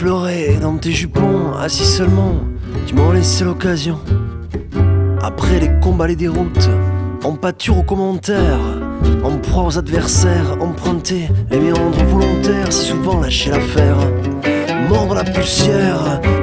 pleurer dans tes jupons, assis seulement, tu m'en laissais l'occasion. Après les combats, les déroutes, en pâture aux commentaires, en proie aux adversaires, emprunter les méandres volontaires, si souvent lâcher l'affaire. Mordre la poussière,